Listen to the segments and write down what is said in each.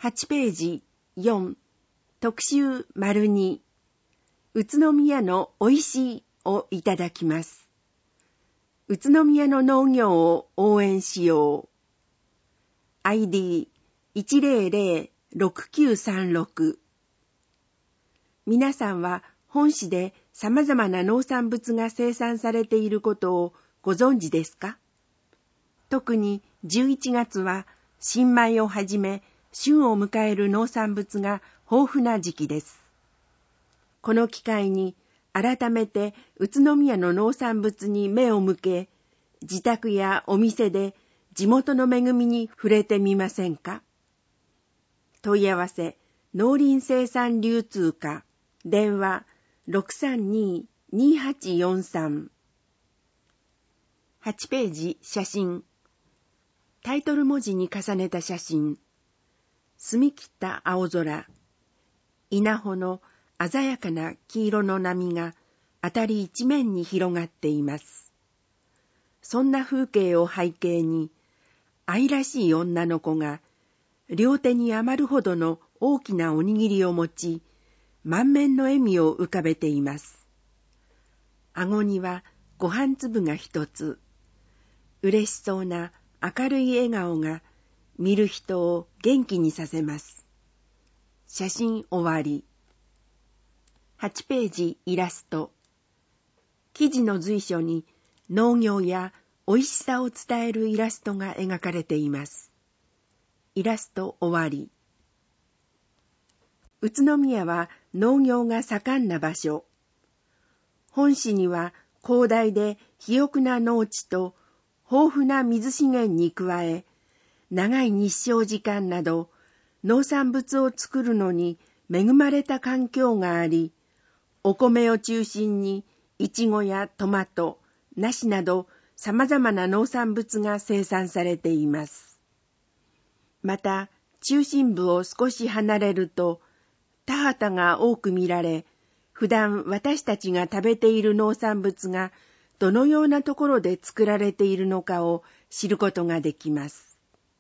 8ページ4、特集 ②、宇都宮のおいしいをいただきます。宇都宮の農業を応援しよう。ID1006936。皆さんは本市で様々な農産物が生産されていることをご存知ですか？特に11月は新米をはじめ旬を迎える農産物が豊富な時期です。この機会に改めて宇都宮の農産物に目を向け、自宅やお店で地元の恵みに触れてみませんか？問い合わせ、農林生産流通課、電話 632-2843。8ページ写真。タイトル文字に重ねた写真。澄み切った青空。稲穂の鮮やかな黄色の波が辺り一面に広がっています。そんな風景を背景に、愛らしい女の子が両手に余るほどの大きなおにぎりを持ち、満面の笑みを浮かべています。顎にはご飯粒が一つ。嬉しそうな明るい笑顔が見る人を元気にさせます。写真終わり。8ページイラスト。記事の随所に農業や美味しさを伝えるイラストが描かれています。イラスト終わり。宇都宮は農業が盛んな場所。本市には広大で肥沃な農地と豊富な水資源に加え、長い日照時間など農産物を作るのに恵まれた環境があり、お米を中心にイチゴやトマト、ナシなど様々な農産物が生産されています。また、中心部を少し離れると、田畑が多く見られ、普段私たちが食べている農産物がどのようなところで作られているのかを知ることができます。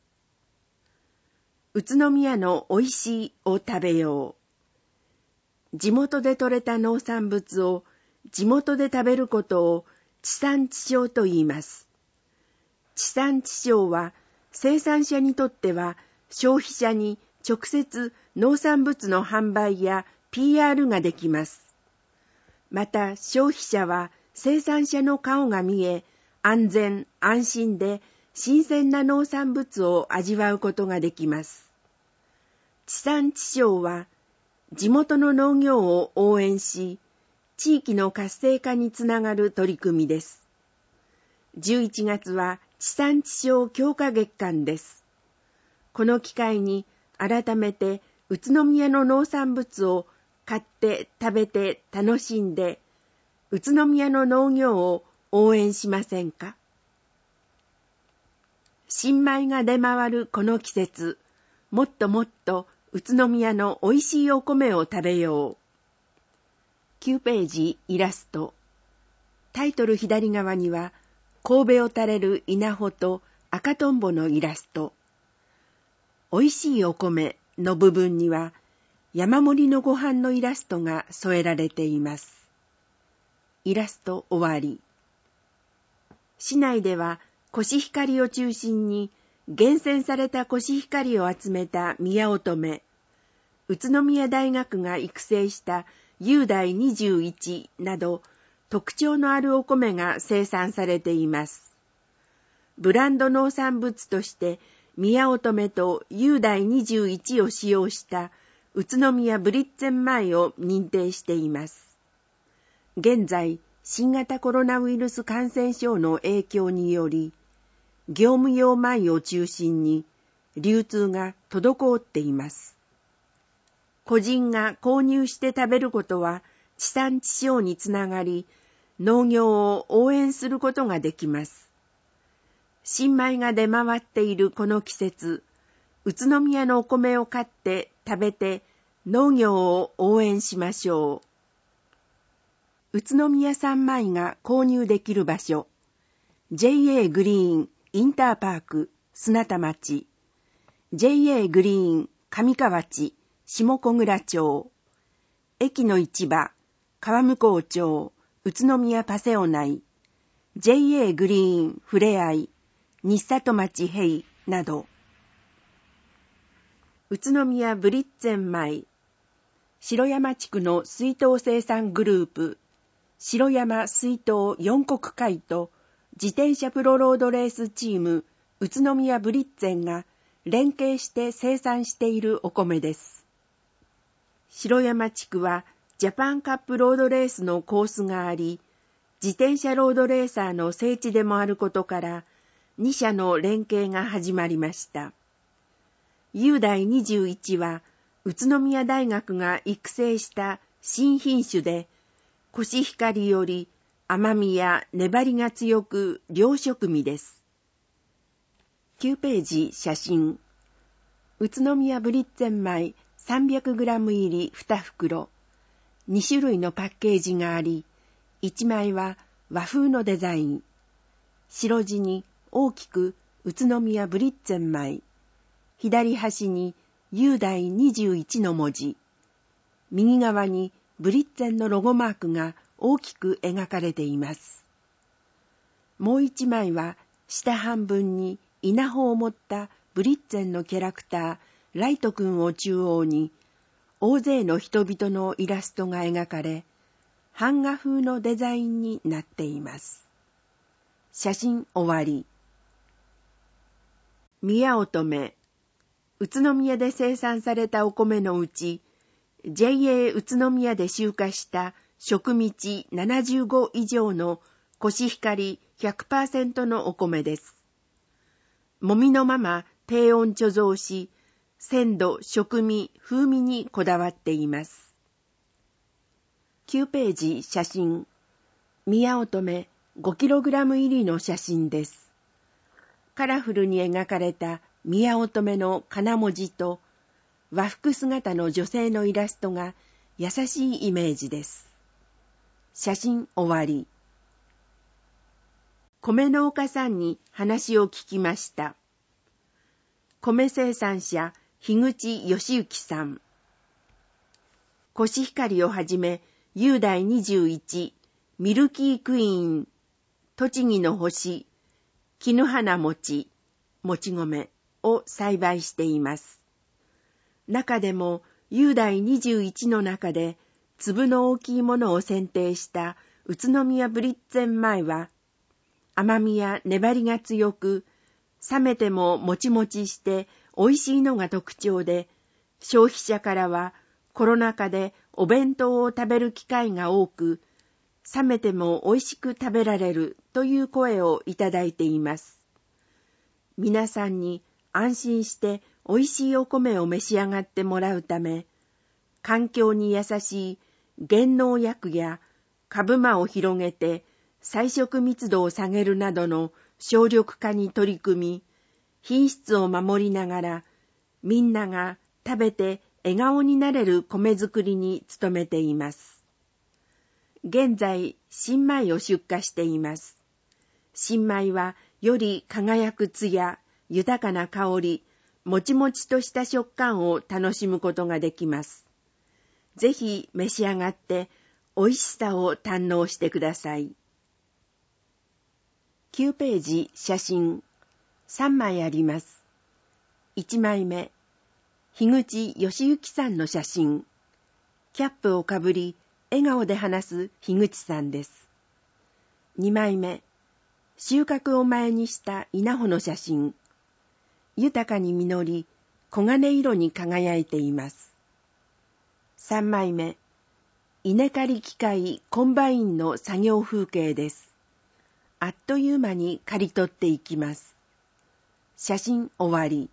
宇都宮のおいしいを食べよう。地元で採れた農産物を地元で食べることを地産地消と言います。地産地消は生産者にとっては消費者に直接農産物の販売や PR ができます。また消費者は生産者の顔が見え、安全安心で新鮮な農産物を味わうことができます。地産地消は地元の農業を応援し、地域の活性化につながる取り組みです。11月は地産地消強化月間です。この機会に改めて宇都宮の農産物を買って食べて楽しんで、宇都宮の農業を応援しませんか？新米が出回るこの季節、もっともっと宇都宮のおいしいお米を食べよう。9ページイラスト。タイトル左側には、神戸を垂れる稲穂と赤とんぼのイラスト。おいしいお米の部分には、山盛りのご飯のイラストが添えられています。イラスト終わり。市内ではコシヒカリを中心に厳選されたコシヒカリを集めた宮乙女、宇都宮大学が育成した雄大21など特徴のあるお米が生産されています。ブランド農産物として宮乙女と雄大21を使用した宇都宮ブリッツェン米を認定しています。現在、新型コロナウイルス感染症の影響により、業務用米を中心に流通が滞っています。個人が購入して食べることは地産地消につながり、農業を応援することができます。新米が出回っているこの季節、宇都宮のお米を買って食べて農業を応援しましょう。宇都宮産米が購入できる場所、JA グリーンインターパーク砂田町、JA グリーン上河内、下小倉町、駅の市場、川向町、宇都宮パセオ内、JA グリーンふれあい、日里町平など、宇都宮ブリッツェン米、城山地区の水筒生産グループ、城山水筒四国会と自転車プロロードレースチーム宇都宮ブリッツェンが連携して生産しているお米です。城山地区はジャパンカップロードレースのコースがあり、自転車ロードレーサーの聖地でもあることから、2社の連携が始まりました。雄大21は、宇都宮大学が育成した新品種で、コシヒカリより甘みや粘りが強く良食味です。9ページ写真。宇都宮ブリッツェン米 300g 入り2袋。2種類のパッケージがあり、1枚は和風のデザイン。白地に大きく宇都宮ブリッツェン米。左端に雄大21の文字。右側にブリッツェンのロゴマークが大きく描かれています。もう1枚は下半分に稲穂を持ったブリッツェンのキャラクター、ライト君を中央に、大勢の人々のイラストが描かれ、版画風のデザインになっています。写真終わり。宮乙女。宇都宮で生産されたお米のうち、JA 宇都宮で集荷した食道75以上のコシヒカリ 100% のお米です。もみのまま低温貯蔵し、鮮度、食味、風味にこだわっています。9ページ写真。宮乙女 5kg 入りの写真です。カラフルに描かれた宮乙女の金文字と和服姿の女性のイラストが優しいイメージです。写真終わり。米農家さんに話を聞きました。米生産者樋口義行さん。コシヒカリをはじめ雄大21、ミルキークイーン、栃木の星、絹花餅、もち米を栽培しています。中でも雄大21の中で粒の大きいものを選定した宇都宮ブリッツェン米は甘みや粘りが強く、冷めてももちもちして美味しいのが特徴で、消費者からはコロナ禍でお弁当を食べる機会が多く、冷めても美味しく食べられるという声をいただいています。皆さんに安心して美味しいお米を召し上がってもらうため、環境に優しい減農薬や株間を広げて栽植密度を下げるなどの省力化に取り組み、品質を守りながら、みんなが食べて笑顔になれる米作りに努めています。現在、新米を出荷しています。新米はより輝く艶、豊かな香り、もちもちとした食感を楽しむことができます。ぜひ召し上がって美味しさを堪能してください。9ページ写真3枚あります。1枚目、樋口義行さんの写真。キャップをかぶり、笑顔で話す樋口さんです。2枚目、収穫を前にした稲穂の写真。豊かに実り、黄金色に輝いています。3枚目、稲刈り機械コンバインの作業風景です。あっという間に刈り取っていきます。写真終わり。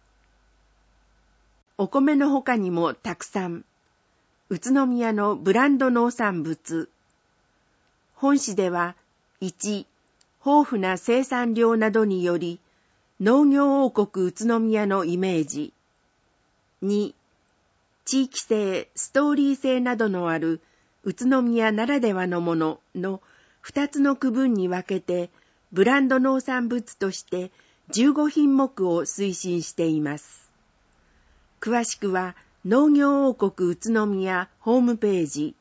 お米の他にもたくさん、宇都宮のブランド農産物。本市では、1、豊富な生産量などにより、農業王国宇都宮のイメージ。2、地域性、ストーリー性などのある宇都宮ならではのものの2つの区分に分けて、ブランド農産物として15品目を推進しています。 詳しくは農業王国宇都宮ホームページ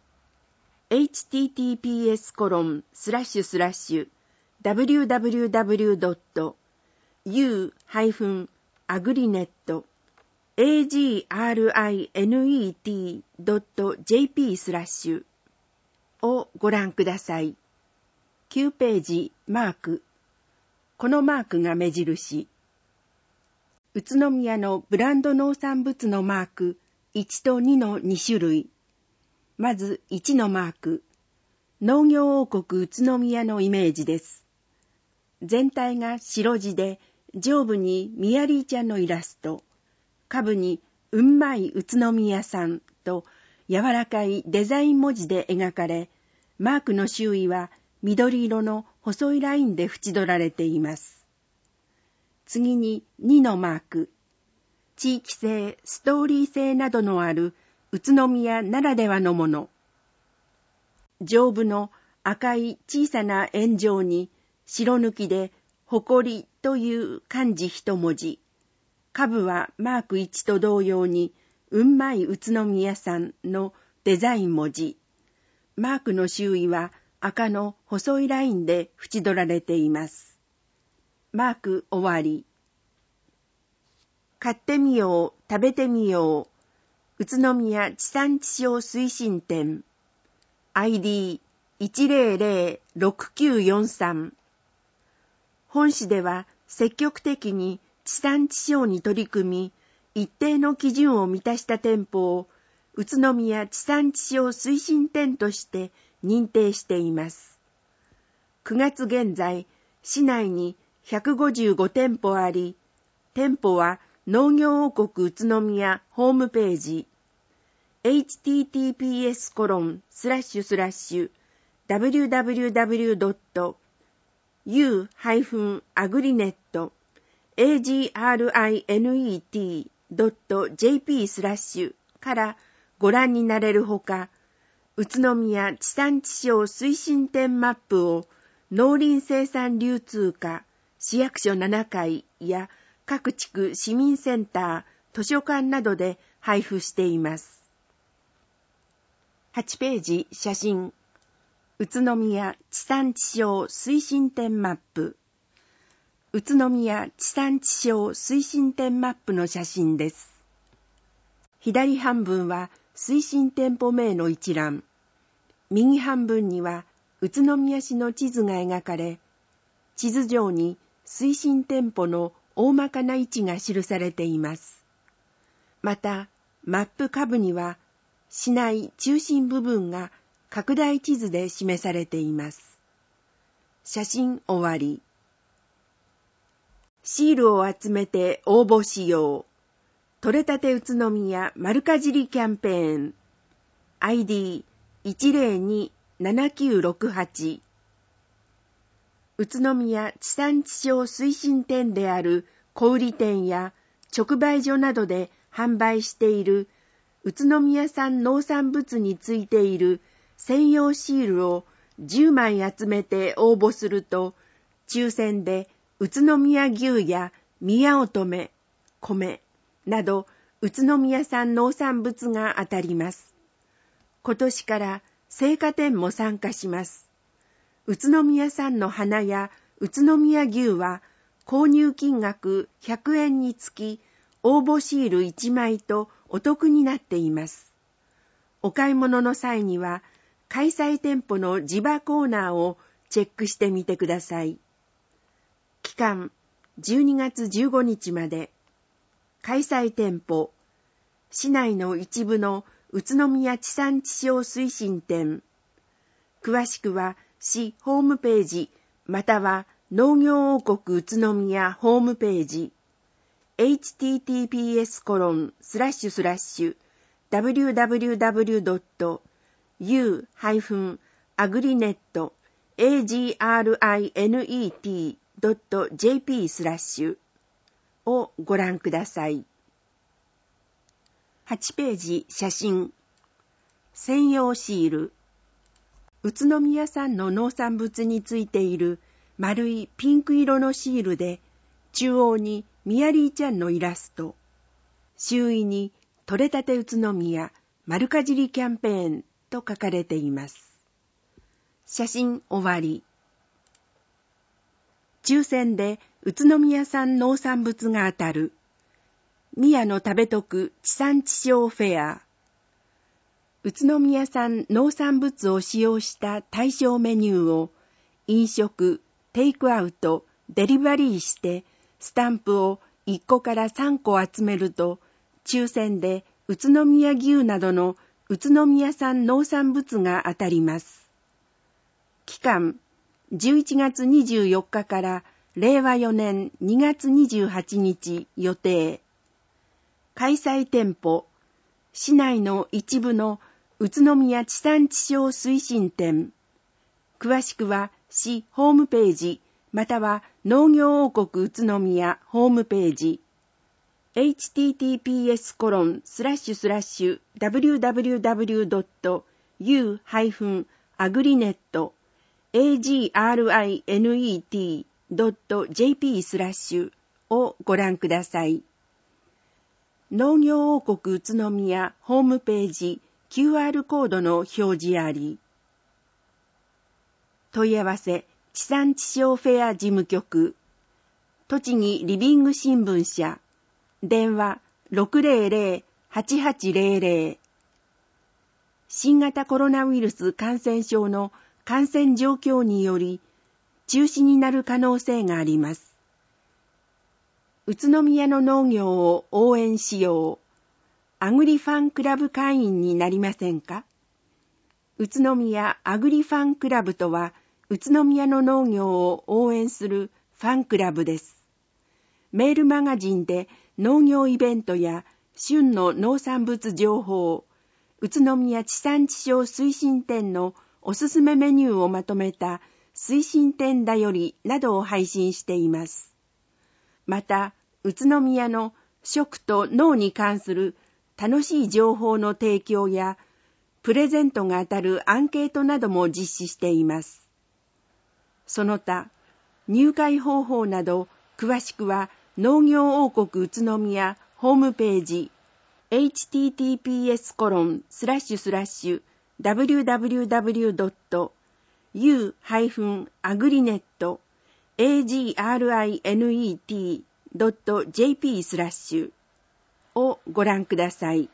https://www.u-agrinet.jp/ をご覧ください。9ページマーク。このマークが目印。宇都宮のブランド農産物のマーク1と2の2種類。まず1のマーク。農業王国宇都宮のイメージです。全体が白地で、上部にミヤリーちゃんのイラスト、下部にうんまい宇都宮さんと柔らかいデザイン文字で描かれ、マークの周囲は緑色の細いラインで縁取られています。次に2のマーク。地域性、ストーリー性などのある宇都宮ならではのもの。上部の赤い小さな円状に白抜きで誇りという漢字一文字。下部はマーク1と同様にうんまい宇都宮さんのデザイン文字。マークの周囲は赤の細いラインで縁取られています。マーク終わり。買ってみよう、食べてみよう。宇都宮地産地消推進店。ID1006943。本市では積極的に地産地消に取り組み、一定の基準を満たした店舗を宇都宮地産地消推進店として認定しています。9月現在、市内に155店舗あり、店舗は農業王国宇都宮ホームページ、www.u-agrinet.jp/ からご覧になれるほか、宇都宮地産地消推進店マップを農林生産流通課、市役所7階や各地区市民センター、図書館などで配布しています。8ページ写真。宇都宮地産地消推進店マップ。宇都宮地産地消推進店マップの写真です。左半分は推進店舗名の一覧。右半分には宇都宮市の地図が描かれ、地図上に推進店舗の大まかな位置が記されています。また、マップ下部には、市内中心部分が拡大地図で示されています。写真終わり。シールを集めて応募しよう。取れたて宇都宮丸かじりキャンペーン。ID1027968。宇都宮地産地消推進店である小売店や直売所などで販売している宇都宮産農産物についている専用シールを10枚集めて応募すると、抽選で宇都宮牛や宮乙女、米など宇都宮産農産物が当たります。今年から青果店も参加します。宇都宮産の花や宇都宮牛は購入金額100円につき応募シール1枚とお得になっています。お買い物の際には開催店舗の地場コーナーをチェックしてみてください。期間12月15日まで。開催店舗、市内の一部の宇都宮地産地消推進店。詳しくは市ホームページまたは農業王国宇都宮ホームページ https://www.u-agrinet.jp/ をご覧ください。8ページ写真。専用シール。宇都宮産の農産物についている丸いピンク色のシールで、中央にミヤリーちゃんのイラスト、 周囲に取れたて宇都宮丸かじりキャンペーンと書かれています。写真終わり。抽選で宇都宮産農産物が当たる。宮の食べ得地産地消フェア。宇都宮産農産物を使用した対象メニューを飲食、テイクアウト、デリバリーしてスタンプを1個から3個集めると抽選で宇都宮牛などの宇都宮産農産物が当たります。期間11月24日から令和4年2月28日予定。開催店舗、市内の一部の宇都宮地産地消推進店。詳しくは市ホームページまたは農業王国宇都宮ホームページ。https://www.u-agrinet.jp/ をご覧ください。農業王国宇都宮ホームページ QR コードの表示あり。問い合わせ地産地消フェア事務局栃木リビング新聞社電話 600-8800 新型コロナウイルス感染症の感染状況により中止になる可能性があります。宇都宮の農業を応援しよう。アグリファンクラブ会員になりませんか？宇都宮アグリファンクラブとは宇都宮の農業を応援するファンクラブです。メールマガジンで農業イベントや旬の農産物情報、宇都宮地産地消推進店のおすすめメニューをまとめた推進店だよりなどを配信しています。また、宇都宮の食と農に関する楽しい情報の提供や、プレゼントが当たるアンケートなども実施しています。その他、入会方法など、詳しくは農業王国宇都宮ホームページ、https://www.u-agrinet.jp/ をご覧ください。